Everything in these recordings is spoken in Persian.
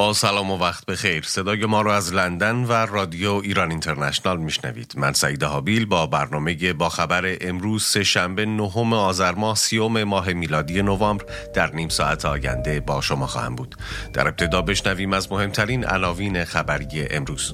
با سلام و وقت بخیر. صدای ما رو از لندن و رادیو ایران اینترنشنال میشنوید. من سعید حابیل با برنامه با خبر امروز سه‌شنبه 9 آذر ماه 30 ماه میلادی نوامبر در نیم ساعت آینده با شما خواهم بود. در ابتدا بشنویم از مهمترین عناوین خبری امروز.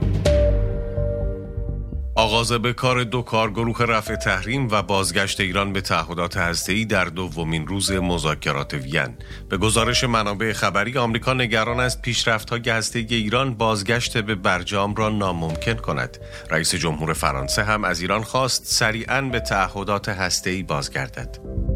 آغاز به کار دو کارگروه رفع تحریم و بازگشت ایران به تعهدات هسته‌ای در دومین روز مذاکرات وین. به گزارش منابع خبری آمریکا نگران است پیشرفت‌های هسته‌ای ایران بازگشت به برجام را ناممکن کند. رئیس جمهور فرانسه هم از ایران خواست سریعاً به تعهدات هسته‌ای بازگردد.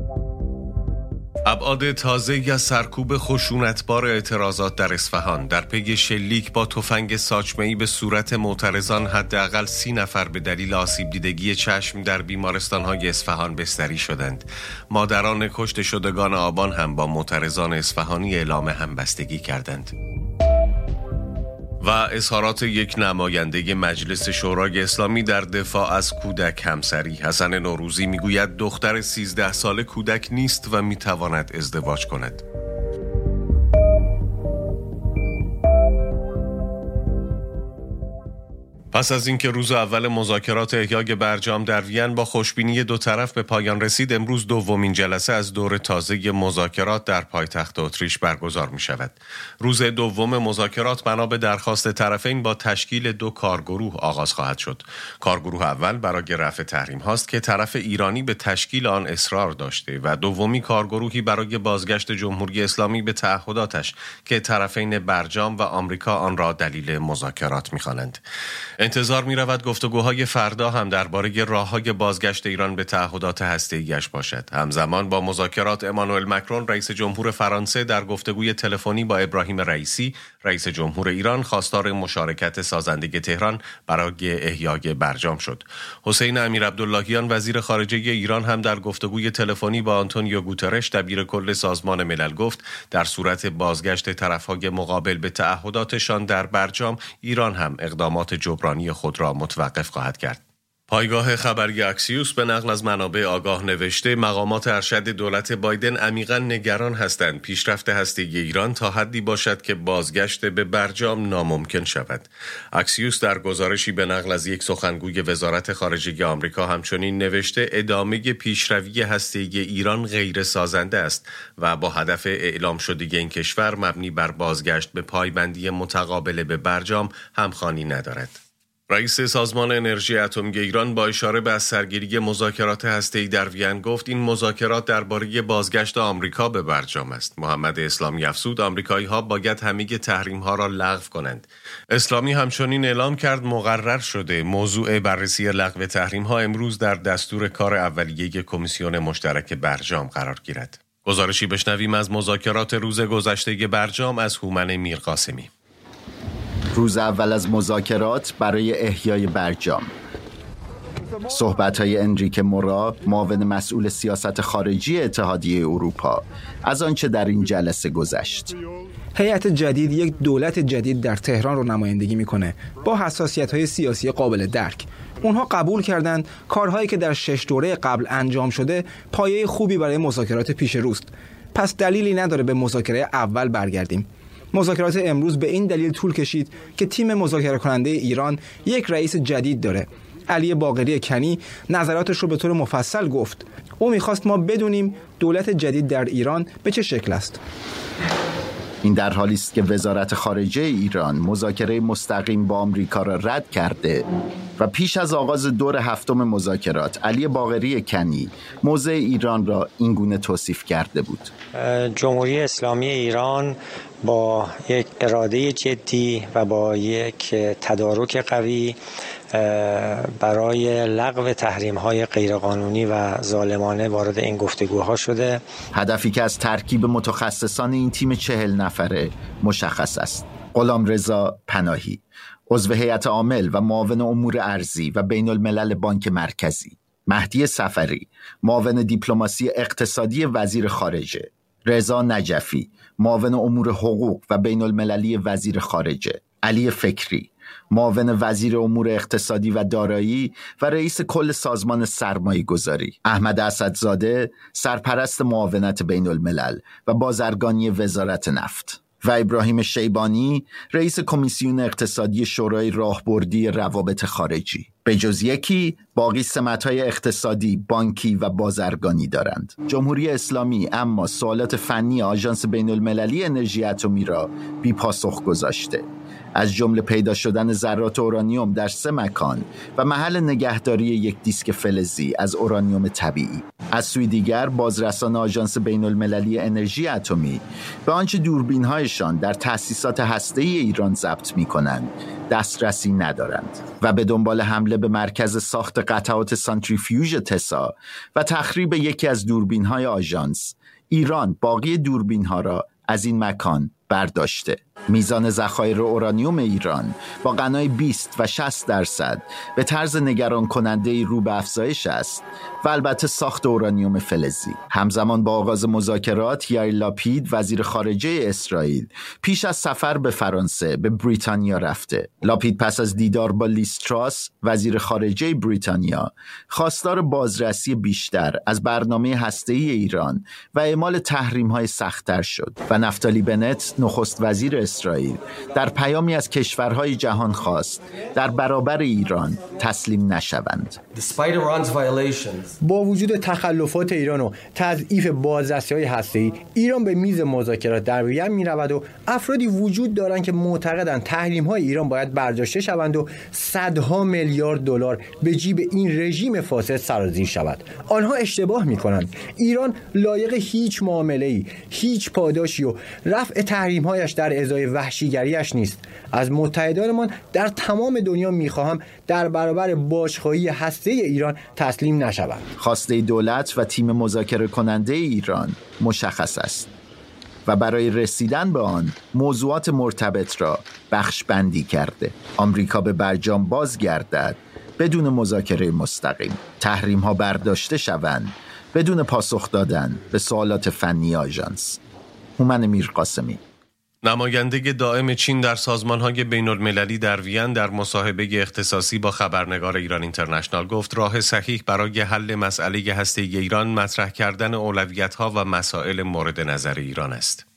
ابعاد تازه‌ای از سرکوب خشونتبار اعتراضات در اصفهان در پی شلیک با تفنگ ساچمه‌ای به صورت معترضان حداقل 30 نفر به دلیل آسیب دیدگی چشم در بیمارستان‌های اصفهان بستری شدند. مادران کشته شدگان آبان هم با معترضان اصفهانی اعلام همبستگی کردند. و اظهارات یک نماینده مجلس شورای اسلامی در دفاع از کودک همسری. حسن نوروزی میگوید دختر 13 ساله کودک نیست و میتواند ازدواج کند. پس از اینکه روز اول مذاکرات احیای برجام در وین با خوشبینی دو طرف به پایان رسید، امروز دومین جلسه از دور تازه مذاکرات در پایتخت اتریش برگزار می شود. روز دوم مذاکرات بنا به درخواست طرفین با تشکیل دو کارگروه آغاز خواهد شد. کارگروه اول برای رفع تحریم هاست که طرف ایرانی به تشکیل آن اصرار داشته و دومی کارگروهی برای بازگشت جمهوری اسلامی به تعهداتش که طرفین برجام و آمریکا آن را دلیل مذاکرات می خوانند. انتظار می رود گفتگوهای فردا هم درباره راه‌های بازگشت ایران به تعهدات هسته‌ایش باشد. همزمان با مذاکرات امانوئل مکرون رئیس جمهور فرانسه در گفتگوی تلفنی با ابراهیم رئیسی رئیس جمهور ایران خواستار مشارکت سازنده تهران برای احیای برجام شد. حسین امیرعبداللهیان وزیر خارجه ایران هم در گفتگوی تلفنی با آنتونیو گوترش دبیر کل سازمان ملل گفت در صورت بازگشت طرف‌های مقابل به تعهداتشان در برجام ایران هم اقدامات جبرانی خود را متوقف خواهد کرد. پایگاه خبری اکسیوس به نقل از منابع آگاه نوشته مقامات ارشد دولت بایدن عمیقاً نگران هستند پیشرفت هسته‌ای ایران تا حدی باشد که بازگشت به برجام ناممکن شود. اکسیوس در گزارشی به نقل از یک سخنگوی وزارت خارجه آمریکا همچنین نوشته ادامه پیشروی هسته‌ای ایران غیر سازنده است و با هدف اعلام شدگی این کشور مبنی بر بازگشت به پایبندی متقابل به برجام همخوانی ندارد. رئیس سازمان انرژی اتمی ایران با اشاره به از سرگیری مذاکرات هسته‌ای در وین گفت این مذاکرات درباره بازگشت آمریکا به برجام است. محمد اسلامی افزود آمریکایی‌ها باید همه تحریم‌ها را لغو کنند. اسلامی همچنین اعلام کرد مقرر شده موضوع بررسی لغو تحریم‌ها امروز در دستور کار اولیه کمیسیون مشترک برجام قرار گیرد. گزارشی بشنویم از مذاکرات روز گذشته برجام از هومن میرقاسمی. روز اول از مذاکرات برای احیای برجام. صحبت‌های انریکه مورا، معاون مسئول سیاست خارجی اتحادیه اروپا، از آنچه در این جلسه گذشت. هیئت جدید یک دولت جدید در تهران رو نمایندگی میکنه با حساسیت‌های سیاسی قابل درک. اونها قبول کردند کارهایی که در 6 دوره قبل انجام شده پایه خوبی برای مذاکرات پیش روست. پس دلیلی نداره به مذاکره اول برگردیم. مذاکرات امروز به این دلیل طول کشید که تیم مذاکره کننده ایران یک رئیس جدید داره. علی باقری کنی نظراتش رو به طور مفصل گفت. او میخواست ما بدونیم دولت جدید در ایران به چه شکل است. این در حالی است که وزارت خارجه ایران مذاکره مستقیم با آمریکا را رد کرده و پیش از آغاز دور هفتم مذاکرات علی باقری کنی موضع ایران را اینگونه توصیف کرده بود. جمهوری اسلامی ایران با یک اراده جدی و با یک تدارک قوی برای لغو تحریم‌های غیرقانونی و ظالمانه وارد این گفتگوها شده. هدفی که از ترکیب متخصصان این تیم 40 نفره مشخص است. غلامرضا پناهی، عضو هیئت عامل و معاون امور ارضی و بین الملل بانک مرکزی. مهدی صفری، معاون دیپلماسی اقتصادی وزیر خارجه. رضا نجفی، معاون امور حقوق و بین المللی وزیر خارجه. علی فکری، معاون وزیر امور اقتصادی و دارایی و رئیس کل سازمان سرمایه گذاری. احمد اسدزاده، سرپرست معاونت بین الملل و بازرگانی وزارت نفت. و ابراهیم شیبانی رئیس کمیسیون اقتصادی شورای راهبردی روابط خارجی. به جز یکی، باقی سمت‌های اقتصادی، بانکی و بازرگانی دارند. جمهوری اسلامی اما سوالات فنی آژانس بین‌المللی انرژی اتمی را بی پاسخ گذاشته، از جمله پیدا شدن ذرات اورانیوم در 3 مکان و محل نگهداری یک دیسک فلزی از اورانیوم طبیعی. از سوی دیگر بازرسان آژانس بین‌المللی انرژی اتمی به آنچه دوربین‌هایشان در تأسیسات هسته‌ای ایران ضبط می‌کنند دسترسی ندارند و به دنبال حمله به مرکز ساخت قطعات سانتریفیوژ تسا و تخریب یکی از دوربین‌های آژانس، ایران باقی دوربین‌ها را از این مکان برداشته. میزان ذخایر اورانیوم ایران با غنای 20 و 60% به طرز نگران کننده رو به افزایش است و البته ساخت اورانیوم فلزی. همزمان با آغاز مذاکرات، یائیر لاپید وزیر خارجه اسرائیل پیش از سفر به فرانسه به بریتانیا رفته. لاپید پس از دیدار با لیز تراس وزیر خارجه بریتانیا خواستار بازرسی بیشتر از برنامه هسته‌ای ایران و اعمال تحریم‌های سخت‌تر شد و نفتالی بنت نخست وزیر اسرائیل در پیامی از کشورهای جهان خواست در برابر ایران تسلیم نشوند. با وجود تخلفات ایران و تضعیف بازرسی‌های هسته‌ای، ایران به میز مذاکرات در وین می‌رود و افرادی وجود دارند که معتقدند تحریم‌های ایران باید برداشته شوند و صدها میلیارد دلار به جیب این رژیم فاسد سرازیر شود. آنها اشتباه می‌کنند. ایران لایق هیچ معامله‌ای، هیچ پاداشی و رفع تحریم‌هایش در ازای وحشیگریش نیست. از متحدانمان در تمام دنیا می‌خواهم در برابر بازخواهی هسته‌ای ایران تسلیم نشوند. خواسته دولت و تیم مذاکره کننده ایران مشخص است و برای رسیدن به آن موضوعات مرتبط را بخش بندی کرده. آمریکا به برجام بازگردد بدون مذاکره مستقیم، تحریم ها برداشته شوند بدون پاسخ دادن به سوالات فنی آژانس. هومن میرقاسمی، نماینده دائم چین در سازمان‌های بین‌المللی در وین در مصاحبه اختصاصی با خبرنگار ایران اینترنشنال گفت راه صحیح برای حل مسئله هسته‌ای ایران مطرح کردن اولویت‌ها و مسائل مورد نظر ایران است.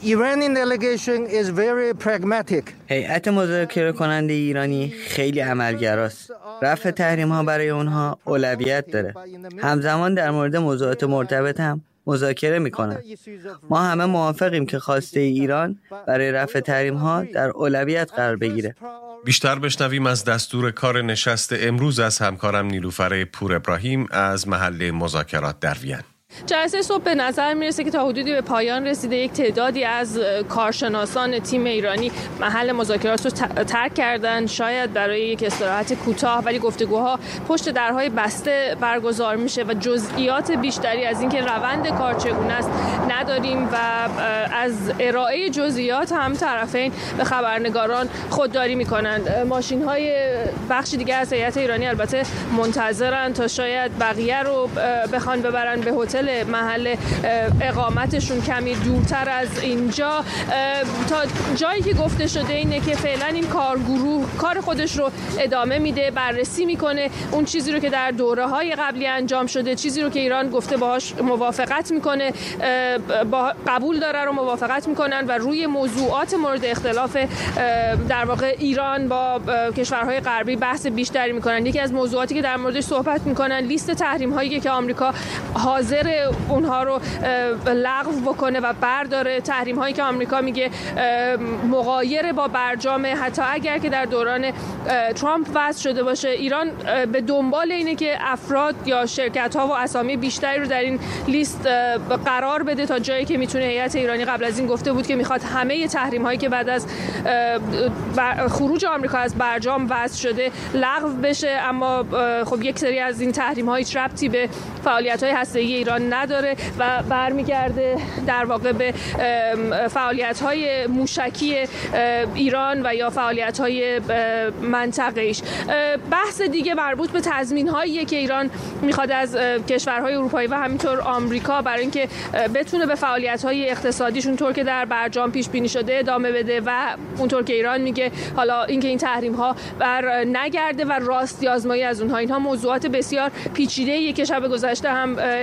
هیئت مذاکره کننده ایرانی خیلی عملگراست. رفع تحریم‌ها برای اونها اولویت داره. همزمان در مورد موضوعات مرتبط هم مذاکره میکنن. ما همه موافقیم که خواسته ایران برای رفع تحریم‌ها در اولویت قرار بگیره. بیشتر بشنویم از دستور کار نشست امروز از همکارم نیلوفر پور ابراهیم از محل مذاکرات در وین. جلسه صبح به نظر میرسه که تا حدودی به پایان رسیده. یک تعدادی از کارشناسان تیم ایرانی محل مذاکرات رو ترک کردن، شاید برای یک استراحت کوتاه، ولی گفتگوها پشت درهای بسته برگزار میشه و جزئیات بیشتری از اینکه روند کار چگونه است نداریم و از ارائه جزئیات هم طرفین به خبرنگاران خودداری میکنند. ماشین‌های بخش دیگه از هیئت ایرانی البته منتظرن تا شاید بقیه رو بخوان ببرن به هتل محل اقامتشون کمی دورتر از اینجا. تا جایی که گفته شده اینه که فعلا این کارگروه کار خودش رو ادامه میده، بررسی میکنه اون چیزی رو که در دوره‌های قبلی انجام شده، چیزی رو که ایران گفته باهاش موافقت میکنه، با قبول داره رو موافقت میکنن و روی موضوعات مورد اختلاف در واقع ایران با کشورهای غربی بحث بیشتری میکنن. یکی از موضوعاتی که در موردش صحبت میکنن لیست تحریم‌هایی که آمریکا حاضر اونها رو لغو بکنه و برداره، تحریم هایی که آمریکا میگه مغایر با برجام، حتی اگر که در دوران ترامپ وضع شده باشه. ایران به دنبال اینه که افراد یا شرکت ها و اسامی بیشتری رو در این لیست قرار بده تا جایی که میتونه. هیئت ایرانی قبل از این گفته بود که میخواد همه تحریم هایی که بعد از خروج آمریکا از برجام وضع شده لغو بشه، اما خب یک سری از این تحریم های ربطی به فعالیت های هسته‌ای ایران نداره و برمیگرده در واقع به فعالیت‌های موشکی ایران و یا فعالیت‌های منطقه‌ایش. بحث دیگه مربوط به تضمین‌هایی که ایران می‌خواد از کشورهای اروپایی و همینطور آمریکا برای اینکه بتونه به فعالیت‌های اقتصادیشون طور که در برجام پیش بینی شده ادامه بده و اونطور که ایران میگه حالا اینکه این تحریم‌ها بر نگرده و راستی آزمایی از اونها. اینها موضوعات بسیار پیچیده‌ایه که شب گذشته هم انریکه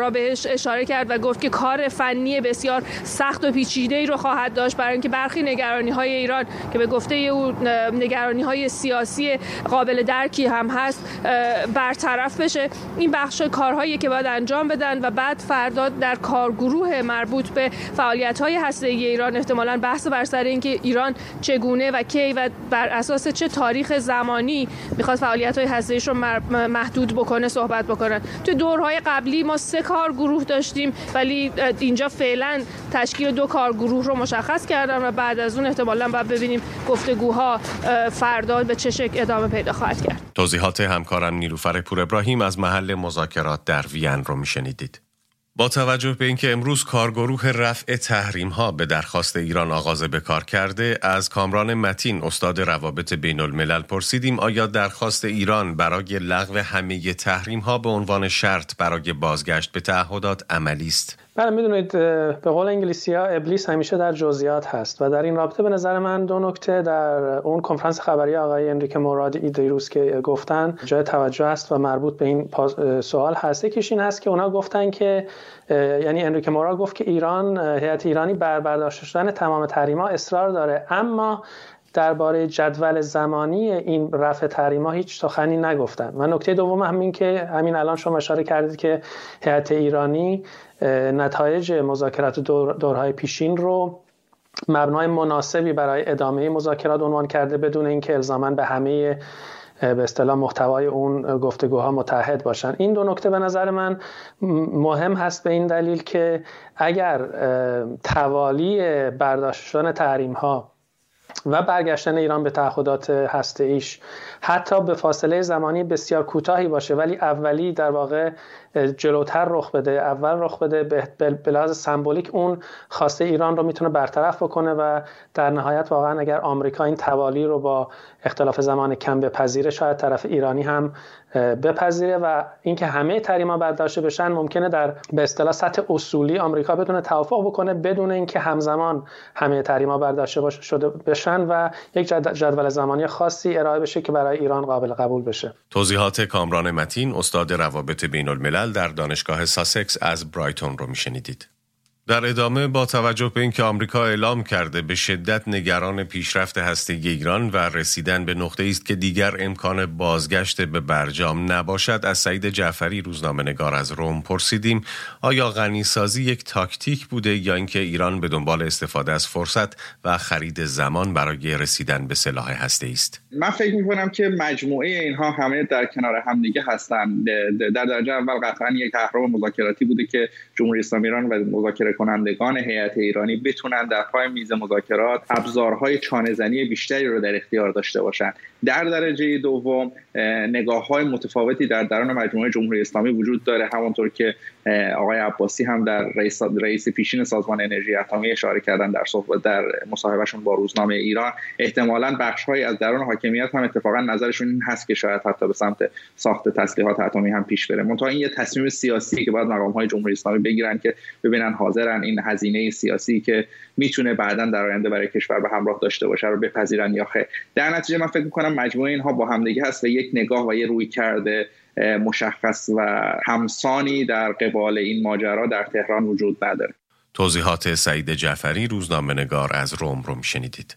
خبرها بهش اشاره کرد و گفت که کار فنی بسیار سخت و پیچیده‌ای رو خواهد داشت برای اینکه برخی نگرانی‌های ایران که به گفته او نگرانی‌های سیاسی قابل درکی هم هست برطرف بشه. این بخش کارهایی که باید انجام بدن و بعد فردا در کارگروه مربوط به فعالیت‌های هسته‌ای ایران احتمالاً بحث بر سر اینکه ایران چگونه و کی و بر اساس چه تاریخ زمانی میخواد فعالیت‌های هسته‌ایش رو محدود بکنه صحبت بکنن. تو دورهای قبلی ما 3 کارگروه داشتیم ولی اینجا فعلا تشکیل 2 کارگروه رو مشخص کردن و بعد از اون احتمالاً باید ببینیم گفتگوها فردا به چه شکل ادامه پیدا خواهد کرد. توضیحات همکارم نیلوفر پور ابراهیم از محل مذاکرات در وین رو میشنیدید. با توجه به اینکه امروز کارگروه رفع تحریم‌ها به درخواست ایران آغاز به کار کرده، از کامران متین استاد روابط بین الملل پرسیدیم آیا درخواست ایران برای لغو همه تحریم‌ها به عنوان شرط برای بازگشت به تعهدات عملی است؟ بله، میدونید به قول انگلیسی‌ها ابلیس همیشه در جزئیات هست و در این رابطه به نظر من 2 نکته در اون کنفرانس خبری آقای انریکه مورادی دیروز که گفتن جای توجه است و مربوط به این سوال هست. یکیش این هست که اونا گفتن که یعنی انریکه موراد گفت که ایران، هیئت ایرانی بر برداشته شدن تمام تحریم‌ها اصرار داره، اما درباره جدول زمانی این رفع تحریم‌ها هیچ سخنی نگفتن. و نکته دوم همین که همین الان شما اشاره کردید که هیئت ایرانی نتایج مذاکرات دورهای پیشین رو مبنای مناسبی برای ادامه مذاکرات عنوان کرده بدون اینکه الزاماً به همه به اصطلاح محتوای اون گفتگوها متحد باشن. این 2 نکته به نظر من مهم هست به این دلیل که اگر توالی برداشت شدن تحریم‌ها و برگشتن ایران به تعهدات هسته‌ایش حتی به فاصله زمانی بسیار کوتاهی باشه ولی اولی در واقع جلوتر رخ بده، اول رخ بده، به لحاظ سمبولیک اون خواسته ایران رو میتونه برطرف بکنه و در نهایت واقعا اگر آمریکا این توالی رو با اختلاف زمان کم بپذیره شاید طرف ایرانی هم بپذیره و اینکه همه تحریم‌ها برداشته بشن ممکنه در به اصطلاح سطح اصولی آمریکا بتونه توافق بکنه بدون اینکه همزمان همه تحریم‌ها برداشته شده بشن و یک جدول زمانی خاصی ارائه بشه که برای ایران قابل قبول بشه. توضیحات کامران متین استاد روابط بین الملل در دانشگاه ساسکس از برایتون رو میشنیدید. در ادامه با توجه به اینکه آمریکا اعلام کرده به شدت نگران پیشرفت هسته‌ای ایران و رسیدن به نقطه‌ای است که دیگر امکان بازگشت به برجام نباشد، از سعید جعفری روزنامه‌نگار از روم پرسیدیم آیا غنیسازی یک تاکتیک بوده یا اینکه ایران به دنبال استفاده از فرصت و خرید زمان برای رسیدن به سلاح هسته‌ای است؟ من فکر می‌کنم که مجموعه اینها همه در کنار هم دیگه هستند. در درجه اول قطعاً یک اهرم مذاکراتی بوده که جمهوری اسلامی ایران و مذاکره کنندگان هیئت ایرانی بتونن در پای میز مذاکرات ابزارهای چانه‌زنی بیشتری رو در اختیار داشته باشن. در درجه دوم نگاه‌های متفاوتی در درون مجموعه جمهوری اسلامی وجود داره، همونطور که آقای عباسی هم در رئیس پیشین سازمان انرژی اتمی اشاره کردن در مصاحبهشون با روزنامه ایران. احتمالاً بخش‌هایی از درون حاکمیت هم اتفاقا نظرشون این هست که شاید حتی به سمت ساخت تسلیحات اتمی هم پیش بره. منتها این یه تصمیم سیاسی که باید مقام‌های جمهوری اسلامی بگیرن که ببینن حاضرن این هزینه سیاسی که میتونه بعداً در آینده برای کشور به همراه داشته باشه رو بپذیرن یا خیر. در نتیجه من فکر می‌کنم مجموعه اینها با همدیگه هست و یک نگاه و یک رویکرد مشخص و همسانی در قبال این ماجرا در تهران وجود نداره. توضیحات سعید جعفری روزنامه‌نگار از روم رو میشنیدید.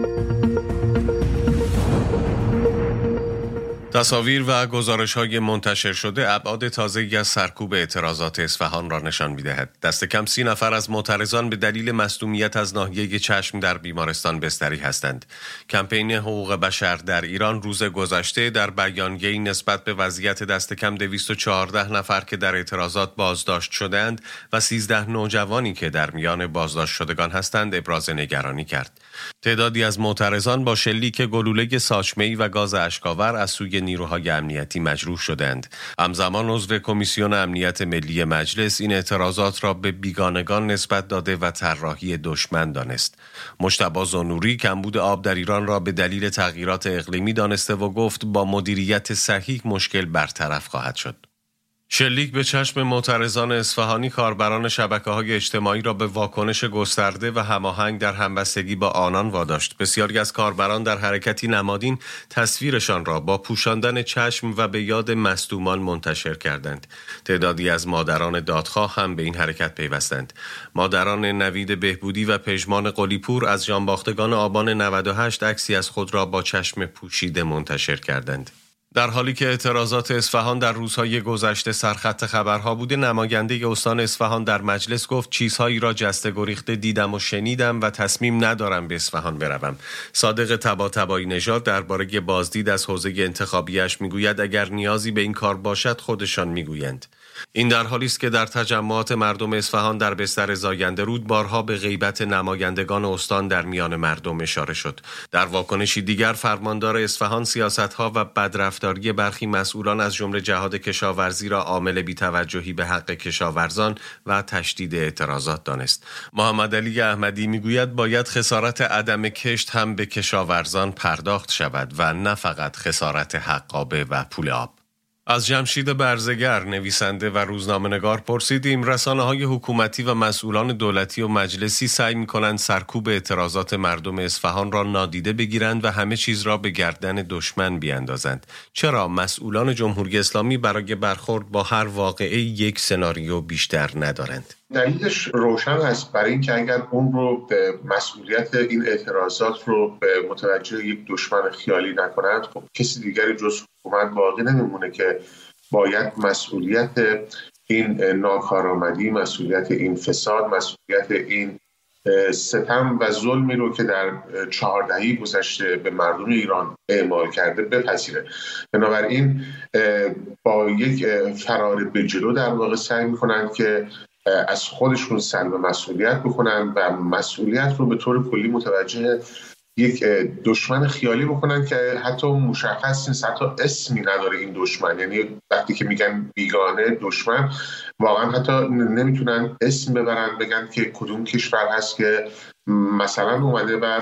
تصاویر و گزارش‌های منتشر شده ابعاد تازه‌ای از سرکوب اعتراضات اصفهان را نشان می‌دهد. دست کم 30 نفر از معترضان به دلیل مصدومیت از ناحیه چشم در بیمارستان بستری هستند. کمپین حقوق بشر در ایران روز گذشته در بیانیه‌ای نسبت به وضعیت دست کم 214 نفر که در اعتراضات بازداشت شدند و 13 نوجوانی که در میان بازداشت شدگان هستند ابراز نگرانی کرد. تعدادی از معترضان با شلیک گلوله ساچمه‌ای و گاز اشک‌آور از سوی نیروهای امنیتی مجروح شدند. همزمان عضو کمیسیون امنیت ملی مجلس این اعتراضات را به بیگانگان نسبت داده و طراحی دشمن دانست. مجتبی زنوری کمبود آب در ایران را به دلیل تغییرات اقلیمی دانسته و گفت با مدیریت صحیح مشکل برطرف خواهد شد. شلیک به چشم معترضان اصفهانی کاربران شبکه‌های اجتماعی را به واکنش گسترده و هماهنگ در همبستگی با آنان واداشت. بسیاری از کاربران در حرکتی نمادین تصویرشان را با پوشاندن چشم و به یاد مصدومان منتشر کردند. تعدادی از مادران دادخواه هم به این حرکت پیوستند. مادران نوید بهبودی و پژمان قلی‌پور از جانباختگان آبان 98 عکسی از خود را با چشم پوشیده منتشر کردند. در حالی که اعتراضات اصفهان در روزهای گذشته سرخط خبرها بوده، نماینده استان اصفهان در مجلس گفت چیزهایی را جسته گریخته دیدم و شنیدم و تصمیم ندارم به اصفهان بروم. صادق طباطبایی نژاد درباره بازدید از حوزه انتخابیش میگوید اگر نیازی به این کار باشد خودشان میگویند. این در حالی است که در تجمعات مردم اصفهان در بستر زاینده رود بارها به غیبت نمایندگان استان در میان مردم اشاره شد. در واکنشی دیگر فرماندار اصفهان سیاست‌ها و بدرفتاری برخی مسئولان از جمله جهاد کشاورزی را عامل بی‌توجهی به حق کشاورزان و تشدید اعتراضات دانست. محمد علی احمدی میگوید باید خسارت عدم کشت هم به کشاورزان پرداخت شود و نه فقط خسارت حقابه و پول آب. از جمشید برزگر نویسنده و روزنامه‌نگار پرسیدیم رسانه‌های حکومتی و مسئولان دولتی و مجلسی سعی می‌کنند سرکوب اعتراضات مردم اصفهان را نادیده بگیرند و همه چیز را به گردن دشمن بیاندازند. چرا مسئولان جمهوری اسلامی برای برخورد با هر واقعه یک سناریو بیشتر ندارند؟ دلیلش روشن است برای اینکه اگر اون رو به مسئولیت این اعتراضات رو به متوجه یک دشمن خیالی نکنند، خب کسی دیگری جز حکومت باقی نمیمونه که باید مسئولیت این ناکارآمدی، مسئولیت این فساد، مسئولیت این ستم و ظلمی رو که در 4 دهه گذشته به مردم ایران اعمال کرده بپذیره. بنابراین با یک فرار به جلو در واقع سعی می‌کنند که از خودشون سلب مسئولیت بکنن و مسئولیت رو به طور کلی متوجه یک دشمن خیالی بکنن که حتی مشخص نیست، حتی اسمی نداره این دشمن. یعنی وقتی که میگن بیگانه دشمن، واقعا حتی نمیتونن اسم ببرن بگن که کدوم کشور هست که مثلا اومده و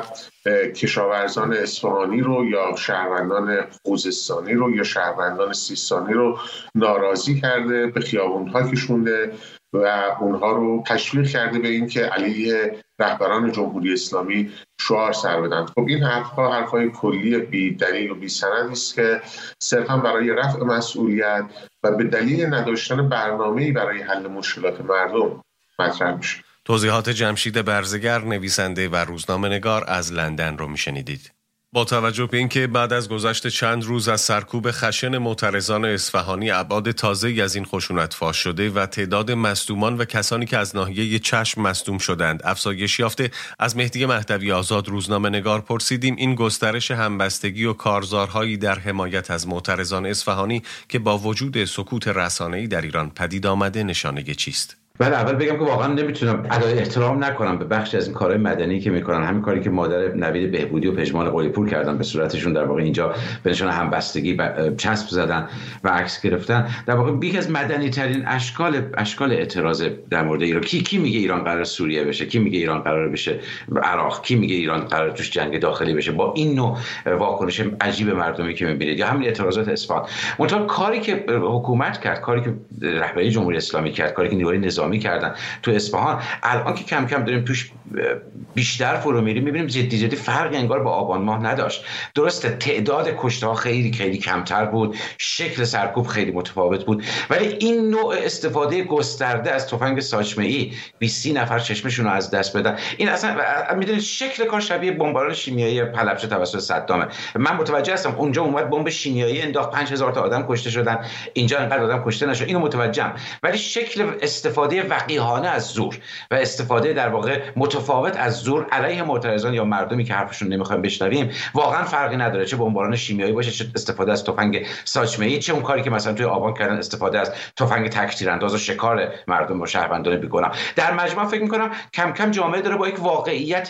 کشاورزان اصفهانی رو یا شهروندان خوزستانی رو یا شهروندان سیستانی رو ناراضی کرده، به خیابون‌ها کشونده و اونها رو تشویق کرده به این که علیه رهبران جمهوری اسلامی شعار سر بدن. خب این حرف‌های کلی بی دلیل و بی سند است که صرفا برای رفع مسئولیت و به دلیل نداشتن برنامه‌ای برای حل مشکلات مردم مطرح میشه. توضیحات جمشید برزگر نویسنده و روزنامه‌نگار از لندن رو میشنیدید. با توجه به اینکه بعد از گذشت چند روز از سرکوب خشن معترضان اصفهانی ابعاد تازه‌ای از این خشونت فاش شده و تعداد مصدومان و کسانی که از ناحیه چشم مصدوم شدند افزایش یافته، از مهدی مهدوی آزاد روزنامه‌نگار پرسیدیم این گسترش همبستگی و کارزارهایی در حمایت از معترضان اصفهانی که با وجود سکوت رسانه‌ای در ایران پدید آمده نشانه چیست؟ بله، اول بگم که واقعا نمیتونم ادای احترام نکنم به بخشی از این کارهای مدنی که میکنن، همین کاری که مادر نوید بهبودی و پژمان قلی‌پور کردن، به صورتشون در واقع اینجا به نشان همبستگی چسب زدن و عکس گرفتن. در واقع یکی از مدنی ترین اشکال اعتراض در مورد ایران. کی میگه ایران قرار سوریه بشه؟ کی میگه ایران قرار بشه عراق؟ کی میگه ایران قرار توش جنگ داخلی بشه؟ با این نوع واکنش عجیب مردمی که میبینید یا همین اعتراضات اصفهان، اونطور کاری که حکومت کرد، کاری که رهبری جمهوری اسلامی کرد، کاری که نیروهای نظامی کردن تو اصفهان، الان که کم کم داریم توش بیشتر فرو میریم میبینیم جدی فرقی انگار با آبان ماه نداشت. درسته تعداد کشته‌ها خیلی کمتر بود، شکل سرکوب خیلی متفاوت بود، ولی این نوع استفاده گسترده از تفنگ ساچمه‌ای 20 نفر چشمشون رو از دست بدن، این اصلا میدونید شکل کار شبیه بمباران شیمیایی پلبچه توسط صدامه. من متوجه هستم اونجا اومد بمب شیمیایی انداخت، 5000 تا آدم کشته شدن، اینجا انقدر آدم کشته نشد، اینو متوجهم، ولی شکل استفاده وقیحانه از زور و استفاده در واقع متفاوت از زور علیه معترضان یا مردمی که حرفشون نمیخوایم بشنویم واقعا فرقی نداره، چه بمباران شیمیایی باشه، چه استفاده از تفنگ ساچمه‌ای، چه اون کاری که مثلا توی آبان کردن، استفاده از تفنگ تک‌تیرانداز و شکار مردم و شهروندان بیگناه. در مجموع فکر می‌کنم کم کم جامعه داره با یک واقعیت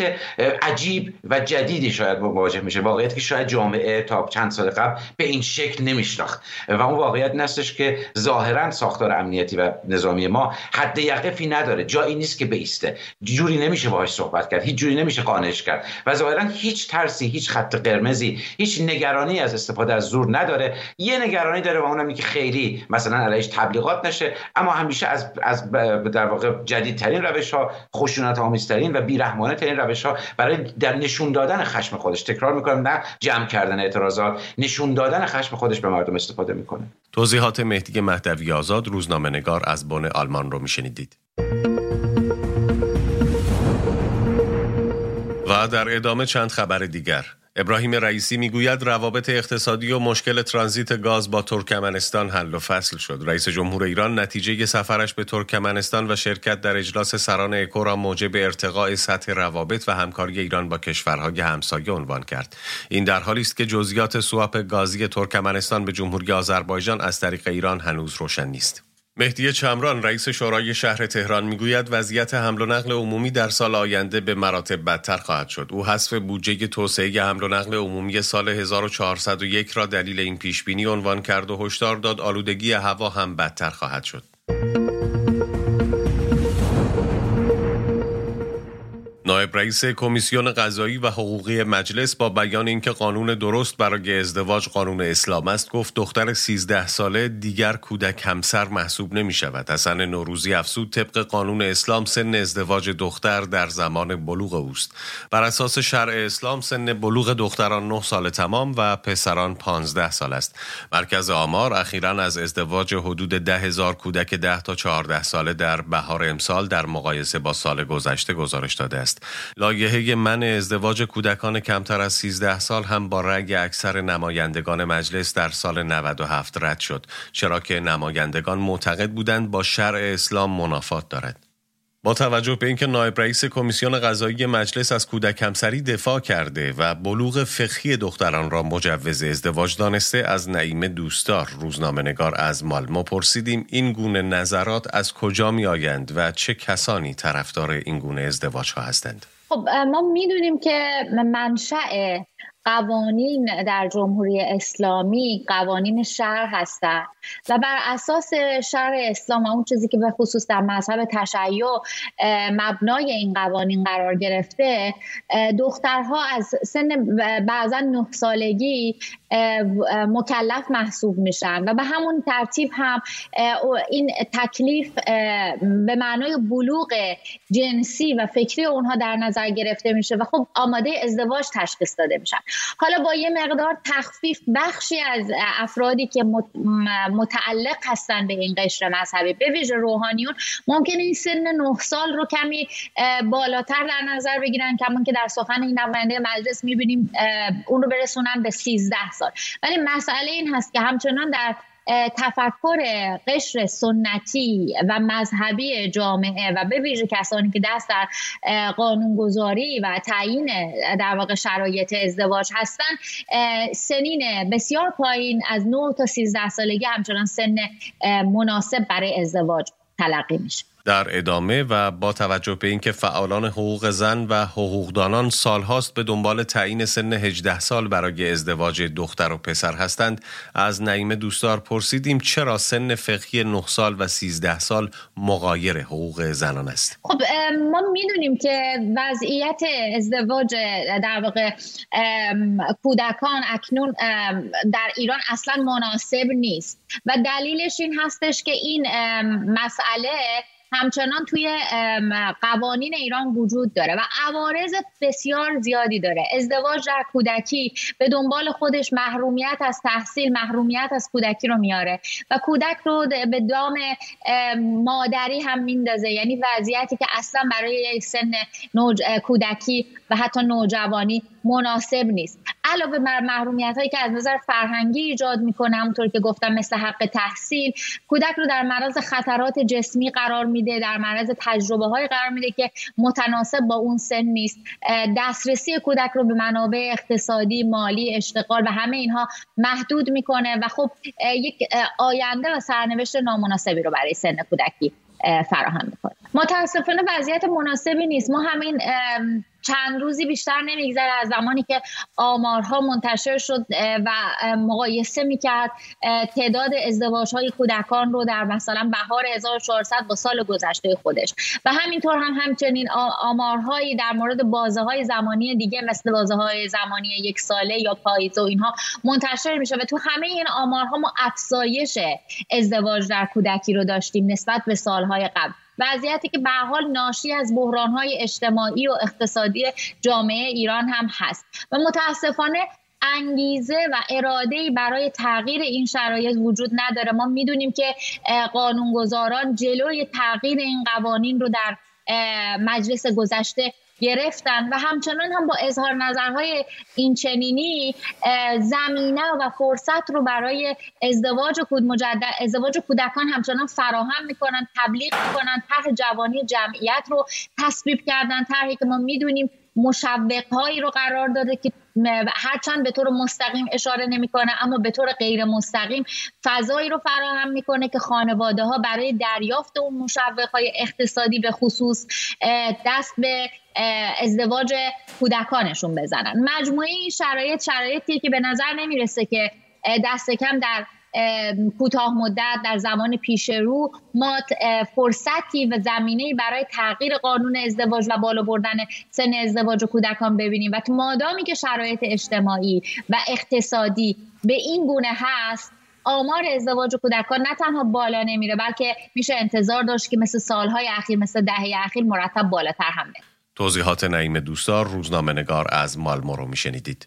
عجیب و جدیدی شاید مواجه میشه، واقعیتی که شاید جامعه تا چند سال قبل به این شکل نمیشناخت و اون واقعیت نستش که ظاهرا ساختار امنیتی و نظامی ما حد یقفی نداره، جایی نیست که بیسته، جوری نمیشه باهاش صحبت کرد، کرد، هیچ جوری نمیشه قانعش کرد و ظاهرا هیچ ترسی، هیچ خط قرمزی، هیچ نگرانی از استفاده از زور نداره. یه نگرانی داره و اونم اینه که خیلی مثلا علیش تبلیغات نشه، اما همیشه از در واقع جدیدترین روش‌ها، خشونت‌آمیزترین و بی‌رحمانه‌ترین روش‌ها برای در نشون دادن خشم خودش، تکرار می‌کنم، نه جمع کردن اعتراضات، نشون دادن خشم خودش به مردم استفاده می‌کنه. توضیحات مهدی مهدوی آزاد، روزنامه‌نگار از بن آلمان رو می‌شنیدید. و در ادامه چند خبر دیگر. ابراهیم رئیسی میگوید روابط اقتصادی و مشکل ترانزیت گاز با ترکمنستان حل و فصل شد. رئیس جمهور ایران نتیجه سفرش به ترکمنستان و شرکت در اجلاس سران اکو را موجب ارتقاء سطح روابط و همکاری ایران با کشورهای همسایه عنوان کرد. این در حالی است که جزئیات سواپ گازی ترکمنستان به جمهوری آذربایجان از طریق ایران هنوز روشن نیست. مهدی چمران رئیس شورای شهر تهران میگوید وضعیت حمل و نقل عمومی در سال آینده به مراتب بدتر خواهد شد. او حذف بودجه توسعه حمل و نقل عمومی سال 1401 را دلیل این پیشبینی عنوان کرد و هشدار داد آلودگی هوا هم بدتر خواهد شد. نایب رئیس کمیسیون قضایی و حقوقی مجلس با بیان اینکه قانون درست برای ازدواج قانون اسلام است، گفت دختر 13 ساله دیگر کودک همسر محسوب نمی شود. حسن نوروزی افزود طبق قانون اسلام سن ازدواج دختر در زمان بلوغ اوست. بر اساس شرع اسلام سن بلوغ دختران 9 سال تمام و پسران 15 سال است. مرکز آمار اخیراً از ازدواج حدود 10,000 کودک 10 تا 14 ساله در بهار امسال در مقایسه با سال گذشته گزارش داده است. لایحه منع ازدواج کودکان کمتر از 13 سال هم با رأی اکثر نمایندگان مجلس در سال 97 رد شد، چرا که نمایندگان معتقد بودند با شرع اسلام منافات دارد. با توجه به اینکه نایب رئیس کمیسیون قضایی مجلس از کودک همسری دفاع کرده و بلوغ فقهی دختران را مجوز ازدواج دانسته، از نعیم دوستدار روزنامه‌نگار از مالمو پرسیدیم این گونه نظرات از کجا می آیند و چه کسانی طرفدار این گونه ازدواج ها هستند؟ خب ما میدونیم که منشأ قوانین در جمهوری اسلامی قوانین شرع هستند و بر اساس شرع اسلام اون چیزی که به خصوص در مذهب تشیع مبنای این قوانین قرار گرفته، دخترها از سن بعضا 9 سالگی مکلف محسوب میشن و به همون ترتیب هم این تکلیف به معنای بلوغ جنسی و فکری اونها در نظر گرفته میشه و خب آماده ازدواج تشخیص داده میشن. حالا با یه مقدار تخفیف بخشی از افرادی که متعلق هستن به این قشر مذهبی، به ویژه روحانیون، ممکنه این سن 9 سال رو کمی بالاتر در نظر بگیرن، کمان که در سخن این نماینده مجلس میبینیم اون رو برسونن به 13 سال. ولی مسئله این هست که همچنان در تفکر قشر سنتی و مذهبی جامعه و به ویژه کسانی که دست در قانونگذاری و تعیین در واقع شرایط ازدواج هستند، سنین بسیار پایین از 9 تا 13 سالگی همچنان سن مناسب برای ازدواج تلقی میشه. در ادامه و با توجه به اینکه فعالان حقوق زن و حقوقدانان سالهاست به دنبال تعیین سن 18 سال برای ازدواج دختر و پسر هستند، از نعیم دوستدار پرسیدیم چرا سن فقهی 9 سال و 13 سال مغایر حقوق زنان است؟ خب ما میدونیم که وضعیت ازدواج در واقع کودکان اکنون در ایران اصلا مناسب نیست و دلیلش این هستش که این مسئله همچنان توی قوانین ایران وجود داره و عوارض بسیار زیادی داره. ازدواج در کودکی به دنبال خودش محرومیت از تحصیل، محرومیت از کودکی رو میاره و کودک رو به دام مادری هم میندازه، یعنی وضعیتی که اصلا برای سن کودکی و حتی نوجوانی مناسب نیست. علاوه بر محرومیت هایی که از نظر فرهنگی ایجاد میکنه، همونطور که گفتم مثل حق تحصیل، کودک رو در معرض خطرات جسمی قرار میده، در معرض تجربه های قرار میده که متناسب با اون سن نیست. دسترسی کودک رو به منابع اقتصادی، مالی، اشتغال و همه اینها محدود میکنه و خب یک آینده و سرنوشت نامناسبی رو برای سن کودکی فراهم میکنه. متاسفانه وضعیت مناسبی نیست. ما همین چند روزی بیشتر نمیگذره از زمانی که آمارها منتشر شد و مقایسه میکرد تعداد ازدواج‌های کودکان رو در مثلا بهار 1400 با سال گذشته خودش و همینطور همچنین آمارهایی در مورد بازه‌های زمانی دیگه مثل بازه‌های زمانی 1 ساله یا پاییز و اینها منتشر میشه و تو همه این آمارها ما افزایش ازدواج در کودکی رو داشتیم نسبت به سالهای قبل. وضعیتی که به هر حال ناشی از بحران‌های اجتماعی و اقتصادی جامعه ایران هم هست و متاسفانه انگیزه و اراده‌ای برای تغییر این شرایط وجود نداره. ما میدونیم که قانونگذاران جلوی تغییر این قوانین رو در مجلس گذشته گرفتن و همچنان هم با اظهار نظرهای این چنینی زمینه و فرصت رو برای ازدواج کودکان همچنان فراهم میکنن، تبلیغ میکنن، طرح جوانی جمعیت رو تصویب کردن، طرحی که ما میدونیم مشوق‌هایی رو قرار داده که هرچند به طور مستقیم اشاره نمیکنه اما به طور غیر مستقیم فضایی رو فراهم میکنه که خانواده ها برای دریافت اون مشوق‌های اقتصادی به خصوص دست به ازدواج کودکانشون بزنن. مجموعه این شرایطی که به نظر نمیرسه که دست کم در کوتاه مدت در زمان پیش رو ما فرصتی و زمینه‌ای برای تغییر قانون ازدواج و بالا بردن سن ازدواج کودکان ببینیم و تو مادامی که شرایط اجتماعی و اقتصادی به این گونه هست آمار ازدواج کودکان نه تنها بالا نمیره بلکه میشه انتظار داشت که مثل سالهای اخیر مثل دهه اخیر مرتب بالاتر هم بره. توضیحات نعیم دوستار، روزنامه‌نگار از مالمو رو میشنیدید.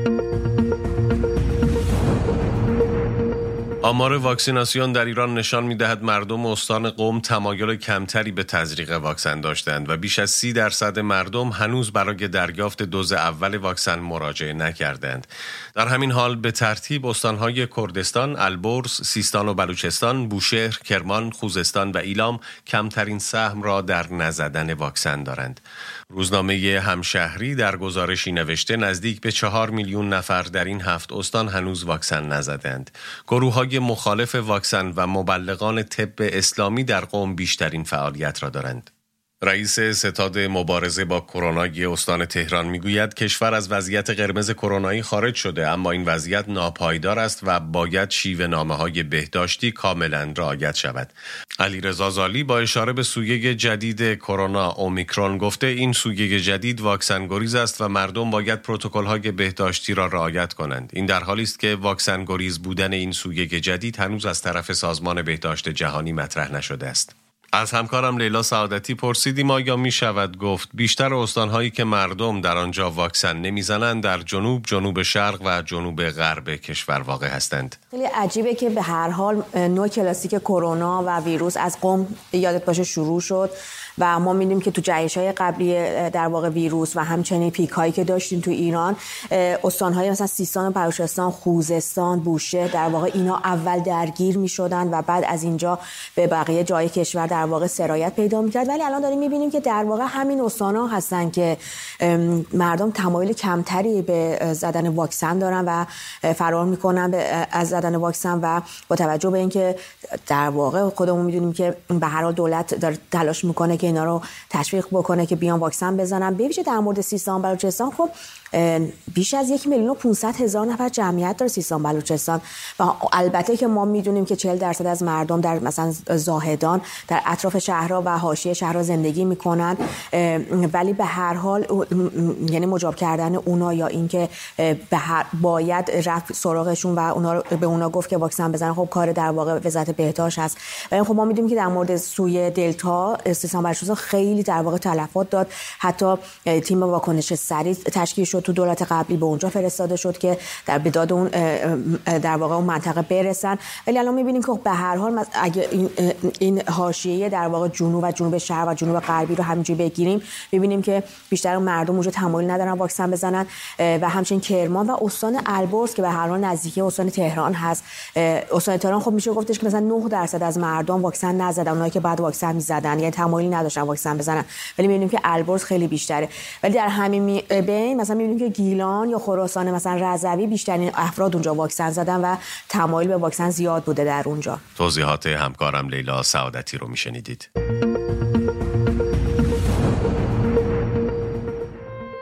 آمار واکسیناسیون در ایران نشان می‌دهد مردم استان قم تمایل کمتری به تزریق واکسن داشتند و بیش از 30% مردم هنوز برای دریافت دوز اول واکسن مراجعه نکردند. در همین حال به ترتیب استان‌های کردستان، البرز، سیستان و بلوچستان، بوشهر، کرمان، خوزستان و ایلام کمترین سهم را در نزدن واکسن دارند. روزنامه همشهری در گزارشی نوشته نزدیک به 4 میلیون نفر در این 7 استان هنوز واکسن نزدند. گروه‌های مخالف واکسن و مبلغان طب اسلامی در قم بیشترین فعالیت را دارند. رئیس ستاد مبارزه با کرونا استان تهران میگوید کشور از وضعیت قرمز کرونایی خارج شده اما این وضعیت ناپایدار است و باید شیوه نامه‌های بهداشتی کاملا رعایت شود. علیرضا زالی با اشاره به سویه جدید کرونا اومیکرون گفته این سویه جدید واکسن گریز است و مردم باید پروتکل‌های بهداشتی را رعایت کنند. این در حالی است که واکسن گریز بودن این سویه جدید هنوز از طرف سازمان بهداشت جهانی مطرح نشده است. از همکارم لیلا سعادتی پرسیدیم آیا می شود گفت بیشتر استانهایی که مردم در آنجا واکسن نمیزنند در جنوب شرق و جنوب غرب کشور واقع هستند. خیلی عجیبه که به هر حال نوع کلاسیک کرونا و ویروس از قم یادت باشه شروع شد و ما می‌بینیم که تو جهش‌های قبلی در واقع ویروس و همچنین پیک‌هایی که داشتیم تو ایران استان‌های مثلا سیستان و بلوچستان، خوزستان، بوشهر در واقع اینا اول درگیر می‌شدن و بعد از اینجا به بقیه جای کشور در واقع سرایت پیدا می‌کرد. ولی الان داریم می‌بینیم که در واقع همین استان‌ها هستن که مردم تمایل کمتری به زدن واکسن دارن و فرار می‌کنن از زدن واکسن و با توجه به اینکه در واقع خودمون می‌دونیم که به هر حال دولت داره تلاش می‌کنه که اینا رو تشویق بکنه که بیان واکسن بزنن. به ویژه در مورد سیستان بلوچستان خب بیش از 1,500,000 نفر جمعیت داره سیستان بلوچستان و البته که ما میدونیم که 40% از مردم در مثلا زاهدان در اطراف شهرها و حاشیه شهرها زندگی میکنن ولی به هر حال یعنی مجاب کردن اونا یا اینکه باید رفت سراغشون و اونا به اونا گفت که واکسن بزنن خب کار در واقع وزارت بهداشت هست. ولی خب ما میدونیم که در مورد سوی دلتا سیستان بلوچستان خیلی در واقع تلفات داد. حتی تیم واکنش سریع تشکیل شد تو دولت قبلی به اونجا فرستاده شد که در بداد اون در واقع اون منطقه برسن. ولی الان می‌بینیم که به هر حال اگه این حاشیه در واقع جنوب و جنوب شرق و جنوب غربی رو همینجوری بگیریم می‌بینیم که بیشتر مردم اونجا تمایل ندارن واکسن بزنن و همچنین کرمان و استان البرز که به هر حال نزدیکی استان تهران هست. استان تهران خب میشه گفتش که مثلا 9% از مردم واکسن نزدن، اونایی که بعد واکسن می‌زدن یعنی تمایلی نداشتن واکسن بزنن. ولی می‌بینیم که البرز خیلی بیشتره. ولی در همین بین مثلا می‌بینیم که گیلان یا خراسان مثلا رضوی بیشترین افراد اونجا واکسن زدن و تمایل به واکسن زیاد بوده در اونجا. توضیحات همکارم لیلا سعادتی رو میشنیدید.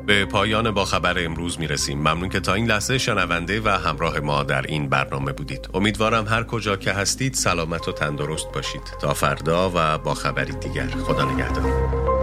به پایان با خبر امروز میرسیم. ممنون که تا این لحظه شنونده و همراه ما در این برنامه بودید. امیدوارم هر کجا که هستید سلامت و تندرست باشید. تا فردا و با خبری دیگر. خدا نگهدار.